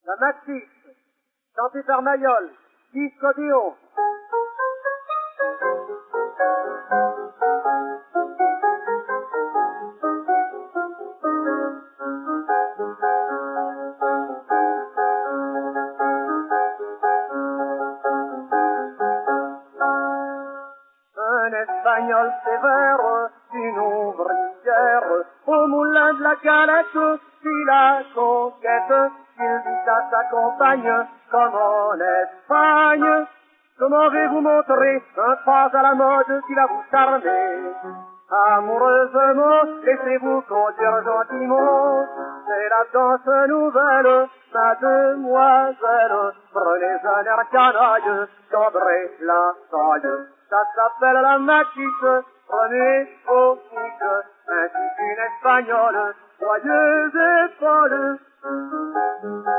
La Maxis, chantée par Mayol, disque audio. Un Espagnol sévère, une ouvrière, au moulin de la galette, fit la conquête. Il dit à sa compagne, comme en Espagne, comment vais vous montrer un pas à la mode qui va vous charmer? Amoureusement, laissez-vous conduire gentiment, c'est la danse nouvelle, mademoiselle. Prenez un air canaille, cambrez la taille, ça s'appelle la maquise, prenez vos piques, ainsi qu'une espagnole, joyeuse et folle.